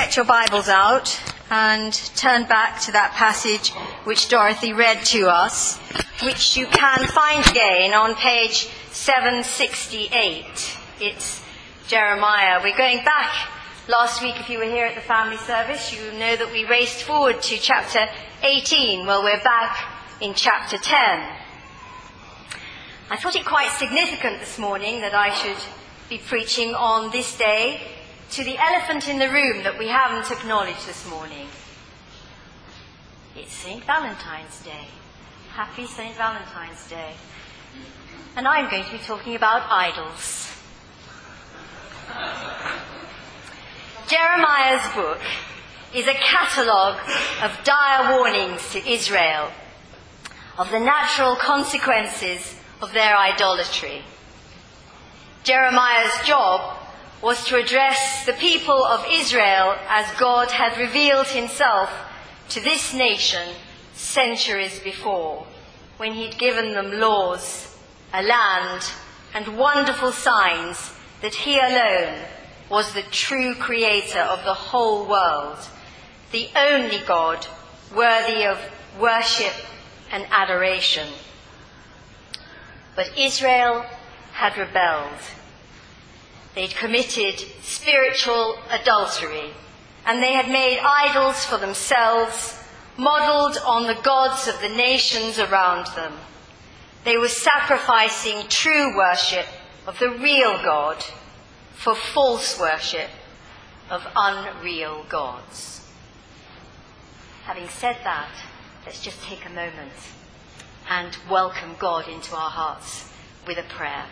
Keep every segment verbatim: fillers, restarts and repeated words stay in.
get your Bibles out and turn back to that passage which Dorothy read to us, which you can find again on page seven sixty-eight. It's Jeremiah. We're going back. Last week, if you were here at the family service, you know that we raced forward to chapter eighteen. Well, we're back in chapter ten. I thought it quite significant this morning that I should be preaching on this day to the elephant in the room that we haven't acknowledged this morning. It's Saint Valentine's Day. Happy Saint Valentine's Day. And I'm going to be talking about idols. Jeremiah's book is a catalogue of dire warnings to Israel of the natural consequences of their idolatry. Jeremiah's job was to address the people of Israel as God had revealed himself to this nation centuries before, when he'd given them laws, a land, and wonderful signs that he alone was the true creator of the whole world, the only God worthy of worship and adoration. But Israel had rebelled. They'd committed spiritual adultery, and they had made idols for themselves, modelled on the gods of the nations around them. They were sacrificing true worship of the real God for false worship of unreal gods. Having said that, let's just take a moment and welcome God into our hearts with a prayer.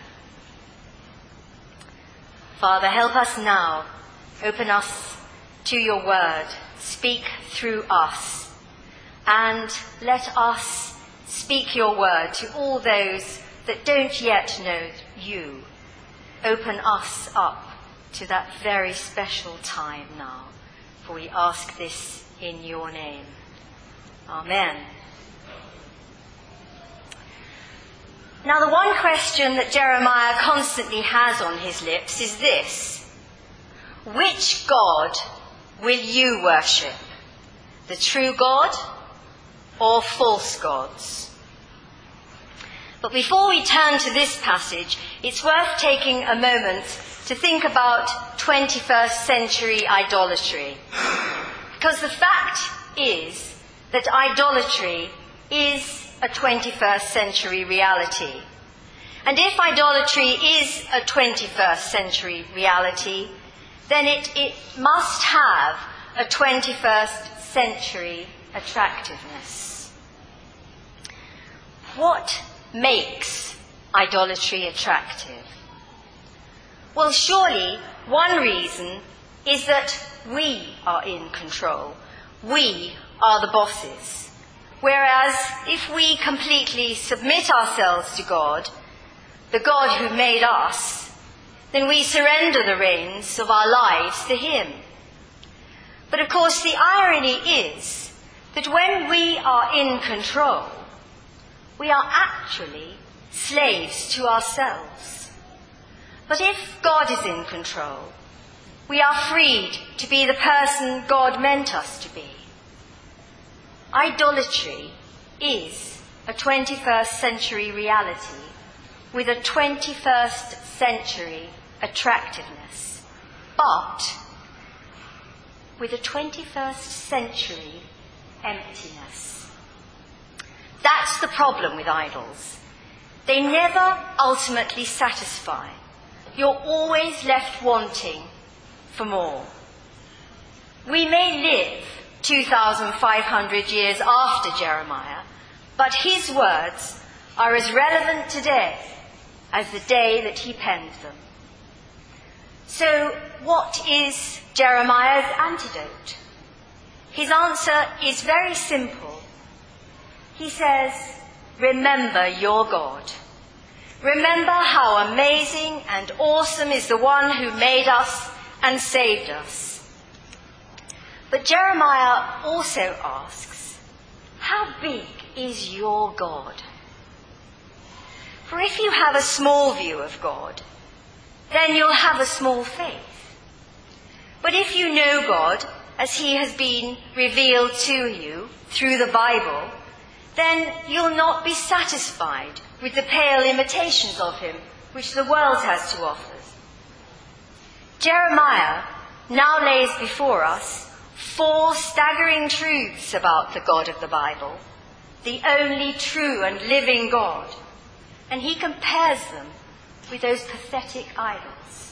Father, help us now. Open us to your word. Speak through us. And let us speak your word to all those that don't yet know you. Open us up to that very special time now. For we ask this in your name. Amen. Now, the one question that Jeremiah constantly has on his lips is this: which God will you worship? The true God or false gods? But before we turn to this passage, it's worth taking a moment to think about twenty-first century idolatry. Because the fact is that idolatry is a twenty-first century reality. And if idolatry is a twenty-first century reality, then it, it must have a twenty-first century attractiveness. What makes idolatry attractive? Well, surely one reason is that we are in control. We are the bosses. Whereas if we completely submit ourselves to God, the God who made us, then we surrender the reins of our lives to him. But of course, the irony is that when we are in control, we are actually slaves to ourselves. But if God is in control, we are freed to be the person God meant us to be. Idolatry is a twenty-first century reality with a twenty-first century attractiveness, but with a twenty-first century emptiness. That's the problem with idols. They never ultimately satisfy. You're always left wanting for more. We may live two thousand five hundred years after Jeremiah, but his words are as relevant today as the day that he penned them. So, what is Jeremiah's antidote? His answer is very simple. He says, remember your God. Remember how amazing and awesome is the one who made us and saved us. But Jeremiah also asks, how big is your God? For if you have a small view of God, then you'll have a small faith. But if you know God as he has been revealed to you through the Bible, then you'll not be satisfied with the pale imitations of him which the world has to offer. Jeremiah now lays before us four staggering truths about the God of the Bible, the only true and living God, and he compares them with those pathetic idols.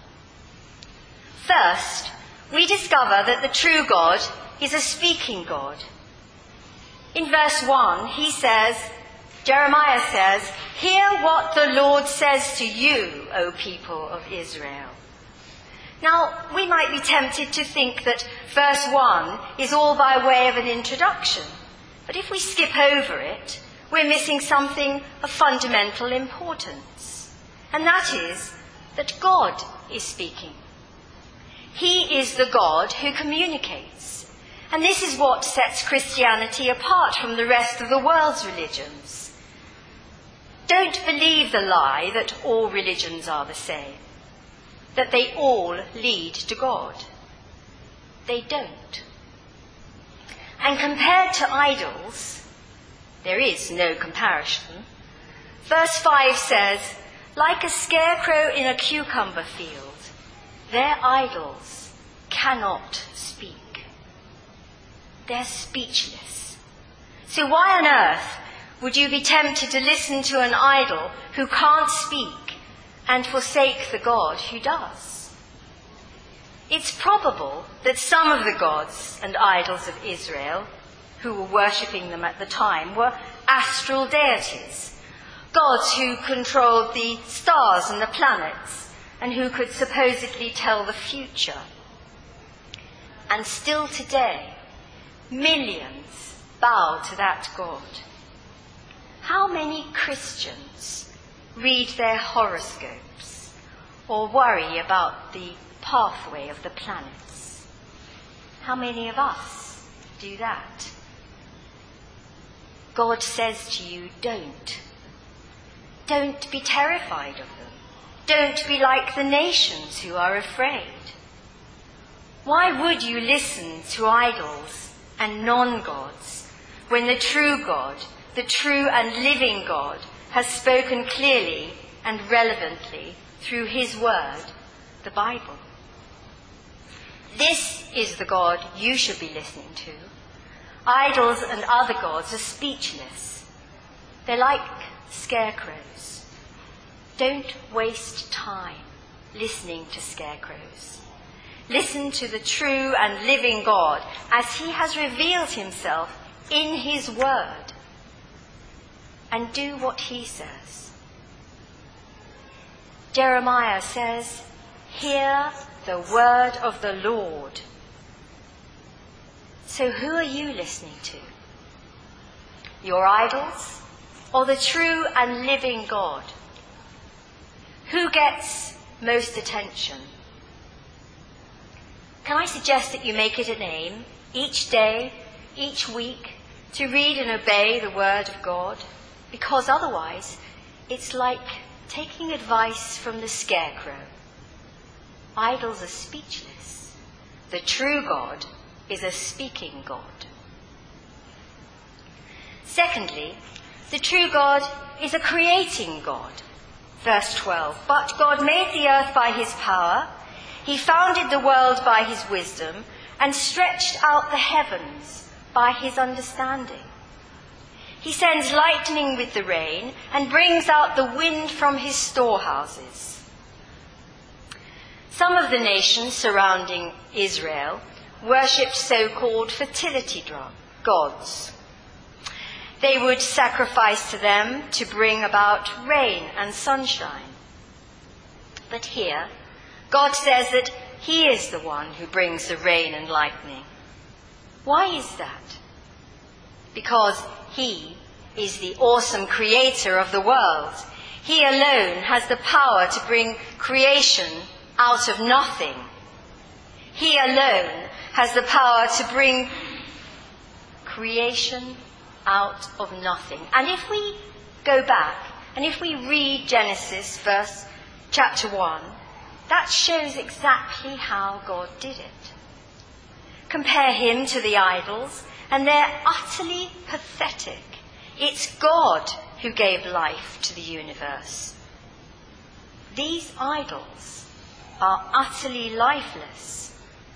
First, we discover that the true God is a speaking God. In verse one, he says, Jeremiah says, "Hear what the Lord says to you, O people of Israel." Now, we might be tempted to think that verse one is all by way of an introduction, but if we skip over it, we're missing something of fundamental importance, and that is that God is speaking. He is the God who communicates, and this is what sets Christianity apart from the rest of the world's religions. Don't believe the lie that all religions are the same, that they all lead to God. They don't. And compared to idols, there is no comparison. Verse five says, "Like a scarecrow in a cucumber field, their idols cannot speak." They're speechless. So why on earth would you be tempted to listen to an idol who can't speak and forsake the God who does? It's probable that some of the gods and idols of Israel, who were worshipping them at the time, were astral deities, gods who controlled the stars and the planets, and who could supposedly tell the future. And still today, millions bow to that God. How many Christians read their horoscopes or worry about the pathway of the planets? How many of us do that? God says to you, don't. Don't be terrified of them. Don't be like the nations who are afraid. Why would you listen to idols and non-gods when the true God, the true and living God, has spoken clearly and relevantly through his word, the Bible? This is the God you should be listening to. Idols and other gods are speechless. They're like scarecrows. Don't waste time listening to scarecrows. Listen to the true and living God as he has revealed himself in his word, and do what he says. Jeremiah says, "Hear the word of the Lord." So who are you listening to? Your idols or the true and living God? Who gets most attention? Can I suggest that you make it an aim each day, each week, to read and obey the word of God? Because otherwise, it's like taking advice from the scarecrow. Idols are speechless. The true God is a speaking God. Secondly, the true God is a creating God. Verse twelve, "But God made the earth by his power. He founded the world by his wisdom and stretched out the heavens by his understanding. He sends lightning with the rain and brings out the wind from his storehouses." Some of the nations surrounding Israel worshipped so-called fertility gods. They would sacrifice to them to bring about rain and sunshine. But here, God says that he is the one who brings the rain and lightning. Why is that? Because he is the awesome creator of the world. He alone has the power to bring creation out of nothing. He alone has the power to bring creation out of nothing. And if we go back, and if we read Genesis, verse chapter one, That shows exactly how God did it. Compare him to the idols, and they're utterly pathetic. It's God who gave life to the universe. These idols are utterly lifeless.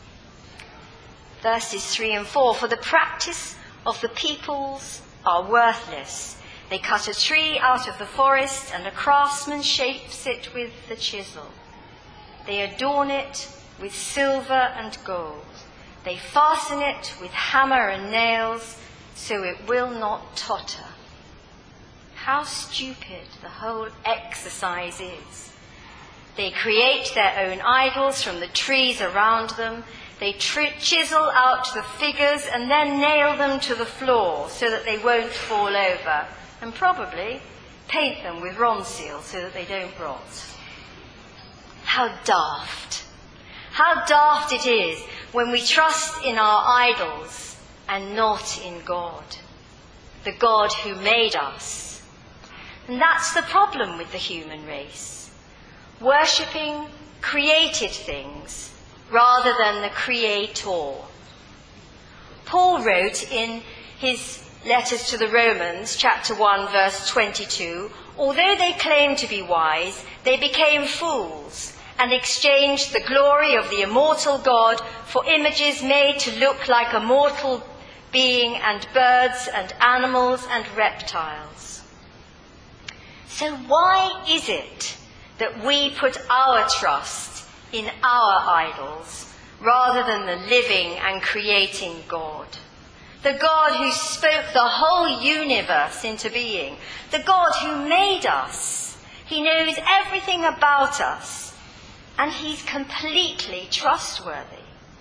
Verses three and four, for the practice of the peoples are worthless. They cut a tree out of the forest, and a craftsman shapes it with the chisel. They adorn it with silver and gold. They fasten it with hammer and nails, so it will not totter. How stupid the whole exercise is. They create their own idols from the trees around them. They tri- chisel out the figures and then nail them to the floor so that they won't fall over, and probably paint them with Ronseal so that they don't rot. How daft. How daft it is when we trust in our idols and not in God, the God who made us. And that's the problem with the human race, worshipping created things rather than the Creator. Paul wrote in his letters to the Romans, chapter one, verse twenty-two, although they claimed to be wise, they became fools and exchanged the glory of the immortal God for images made to look like a mortal being, and birds and animals and reptiles. So why is it that we put our trust in our idols rather than the living and creating God? The God who spoke the whole universe into being. The God who made us. He knows everything about us. And he's completely trustworthy.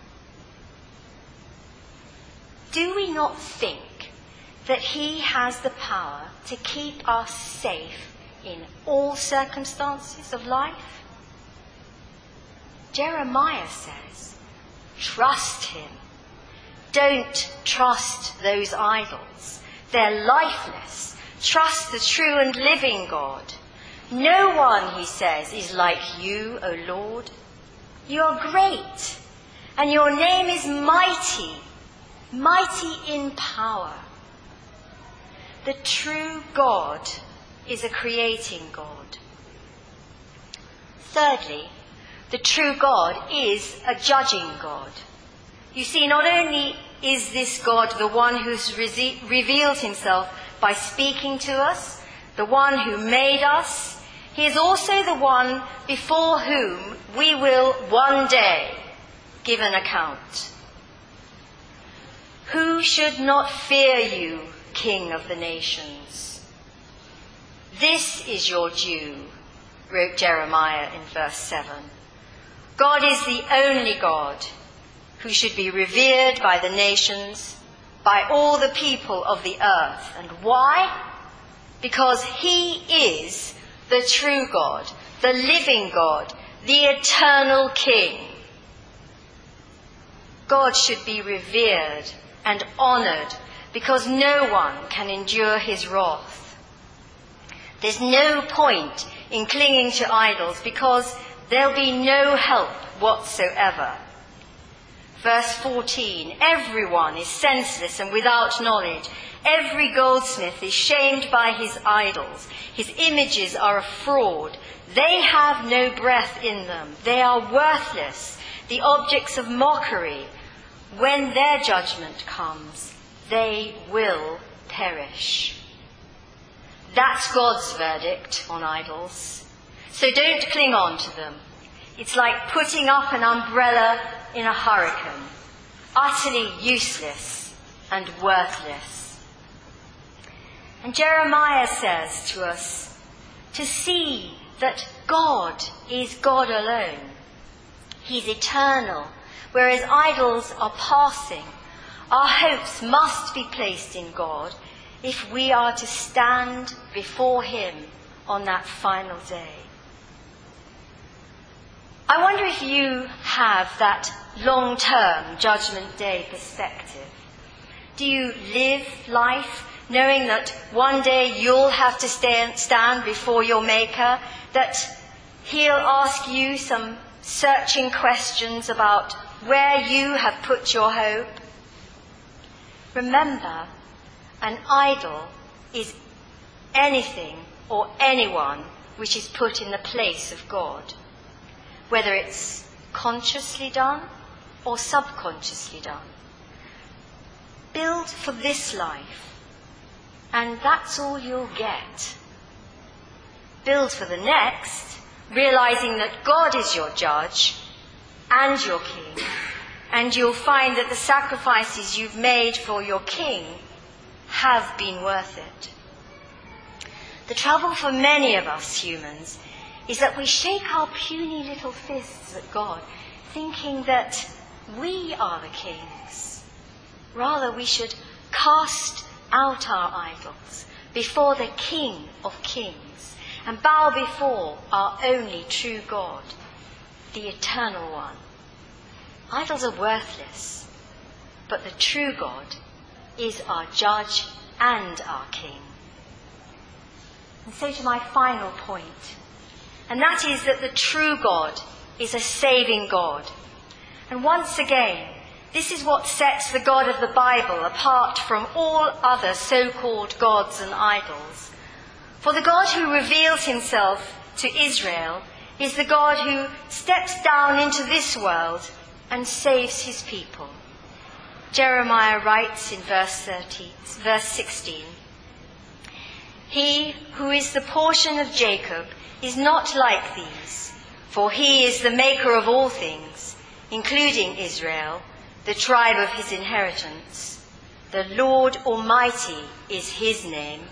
Do we not think that he has the power to keep us safe in all circumstances of life? Jeremiah says, trust him. Don't trust those idols. They're lifeless. Trust the true and living God. No one, he says, is like you, O Lord. You are great, and your name is mighty, mighty in power. The true God is a creating God. Thirdly, the true God is a judging God. You see, not only is this God the one who's re- revealed himself by speaking to us, the one who made us, he is also the one before whom we will one day give an account. Who should not fear you, King of the nations? This is your due, wrote Jeremiah in verse seven. God is the only God who should be revered by the nations, by all the people of the earth. And why? Because he is the true God, the living God, the eternal King. God should be revered and honoured because no one can endure his wrath. There's no point in clinging to idols because there'll be no help whatsoever. Verse fourteen, everyone is senseless and without knowledge. Every goldsmith is shamed by his idols. His images are a fraud. They have no breath in them. They are worthless, the objects of mockery. When their judgment comes, they will perish. That's God's verdict on idols. So don't cling on to them. It's like putting up an umbrella in a hurricane. Utterly useless and worthless. And Jeremiah says to us to see that God is God alone. He's eternal, whereas idols are passing. Our hopes must be placed in God if we are to stand before him on that final day. I wonder if you have that long-term Judgment Day perspective. Do you live life knowing that one day you'll have to stand before your Maker, that he'll ask you some searching questions about where you have put your hope? Remember, an idol is anything or anyone which is put in the place of God, whether it's consciously done or subconsciously done. Build for this life, and that's all you'll get. Build for the next, realizing that God is your judge and your king, and you'll find that the sacrifices you've made for your king have been worth it. The trouble for many of us humans is that we shake our puny little fists at God, thinking that we are the kings. Rather, we should cast out our idols before the King of Kings and bow before our only true God, the Eternal One. Idols are worthless, but the true God is our judge and our king. And so to my final point, and that is that the true God is a saving God. And once again, this is what sets the God of the Bible apart from all other so-called gods and idols. For the God who reveals himself to Israel is the God who steps down into this world and saves his people. Jeremiah writes in verse thirty, verse sixteen, "He who is the portion of Jacob is not like these, for he is the maker of all things, including Israel, the tribe of his inheritance. The Lord Almighty is his name."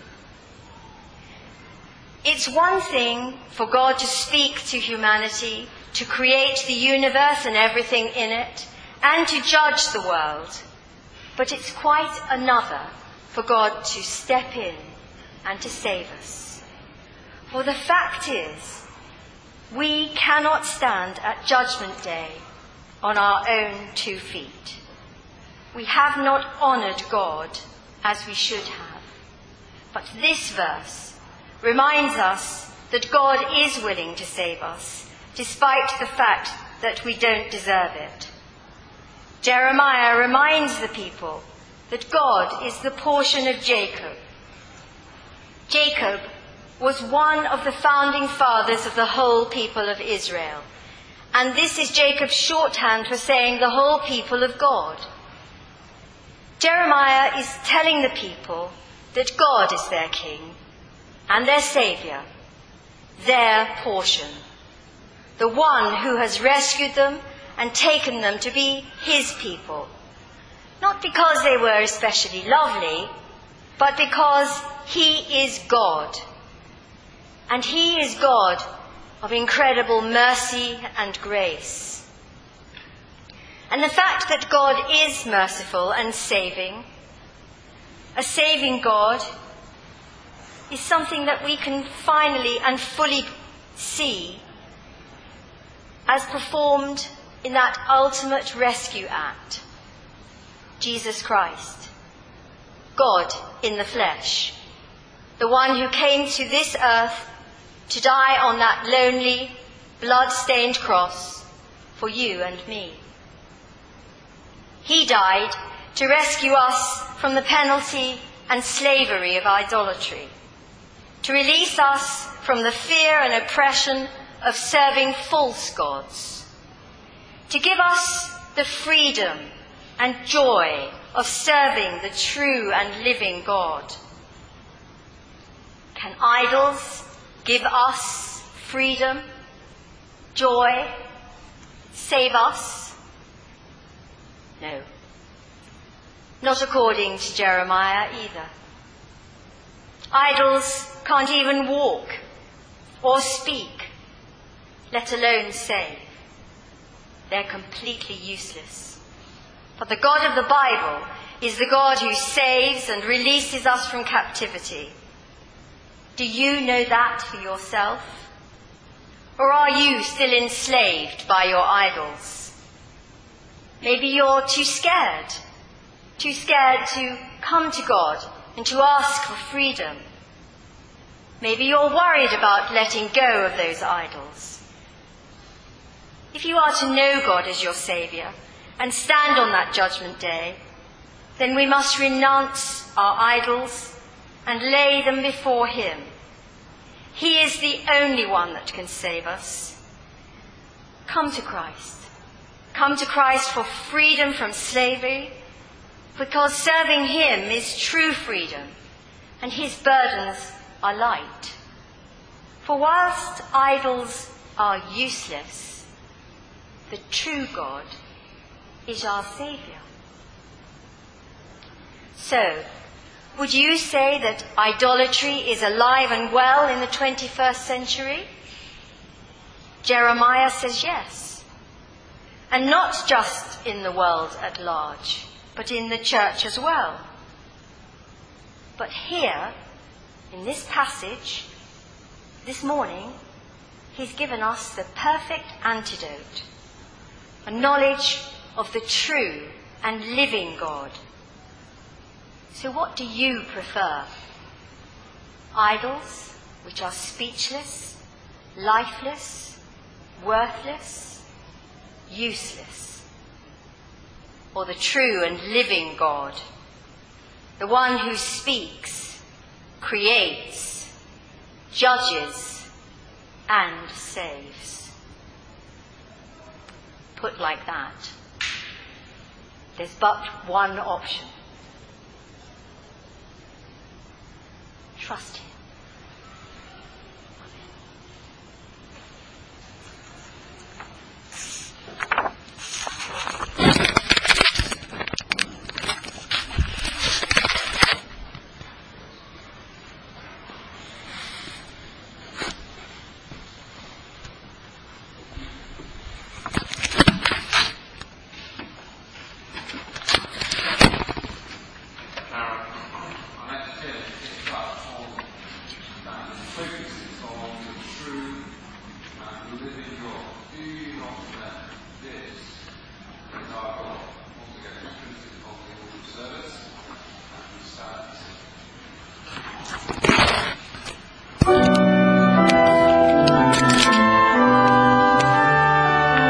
It's one thing for God to speak to humanity, to create the universe and everything in it, and to judge the world. But it's quite another for God to step in and to save us. For the fact is, we cannot stand at Judgment Day on our own two feet. We have not honoured God as we should have. But this verse reminds us that God is willing to save us, despite the fact that we don't deserve it. Jeremiah reminds the people that God is the portion of Jacob. Jacob was one of the founding fathers of the whole people of Israel. And this is Jacob's shorthand for saying the whole people of God. Jeremiah is telling the people that God is their king and their saviour, their portion, the one who has rescued them and taken them to be his people, not because they were especially lovely, but because he is God. And he is God of incredible mercy and grace. And the fact that God is merciful and saving, a saving God, is something that we can finally and fully see as performed in that ultimate rescue act, Jesus Christ, God in the flesh, the one who came to this earth to die on that lonely, blood-stained cross for you and me. He died to rescue us from the penalty and slavery of idolatry, to release us from the fear and oppression of serving false gods, to give us the freedom and joy of serving the true and living God. Can idols give us freedom, joy, save us? No. Not according to Jeremiah either. Idols can't even walk or speak, let alone save. They're completely useless. But the God of the Bible is the God who saves and releases us from captivity. Do you know that for yourself? Or are you still enslaved by your idols? Maybe you're too scared, too scared to come to God and to ask for freedom. Maybe you're worried about letting go of those idols. if you are to know God as your Saviour and stand on that judgment day, then we must renounce our idols and lay them before him. He is the only one that can save us. Come to Christ. Come to Christ for freedom from slavery, because serving him is true freedom, and his burdens are light. For whilst idols are useless, the true God is our Saviour. So, would you say that idolatry is alive and well in the twenty-first century? Jeremiah says yes. And not just in the world at large, but in the church as well. But here, in this passage, this morning, he's given us the perfect antidote, a knowledge of the true and living God. So what do you prefer? Idols, which are speechless, lifeless, worthless, useless? Or the true and living God, the one who speaks, creates, judges, and saves? Put like that, there's but one option. Trust him. Focuses on the true and living God. Do you not know this?